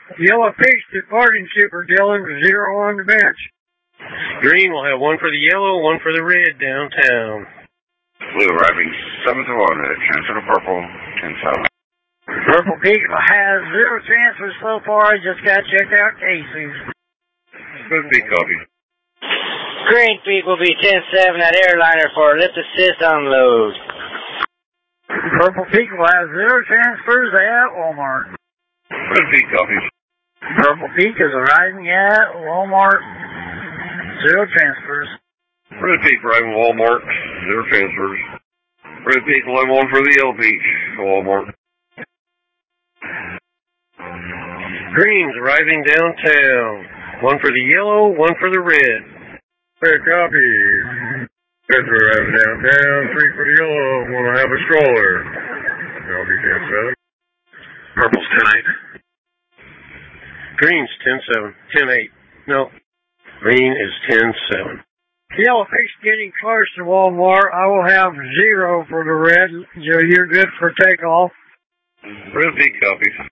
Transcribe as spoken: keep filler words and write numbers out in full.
Yellow Peach departing Super Dylan with zero on the bench. Green will have one for the yellow, one for the red downtown. Blue arriving seven to one at transfer to purple, ten seven. Purple Peak has zero transfers so far. I just got checked out cases. Blue Peak copy. Green Peak will be ten seven at airliner for lift assist unload. Purple Peak will have zero transfers at Walmart. Blue Peak copy. Purple Peak is arriving at Walmart. Zero transfers. Red Peak arriving at Walmart. Zero transfers. Red Peak will have one for the Yellow Peach at Walmart. Green's arriving downtown. One for the yellow, one for the red. Red copy. Reds are arriving downtown. Three for the yellow. One will have a stroller. Copy ten seven. Purple's ten eight. Green's ten seven. ten eight. No. Green is ten seven. Yellow Peach getting close to Walmart. I will have zero for the red. Joe, you're good for takeoff. Red Peak copies.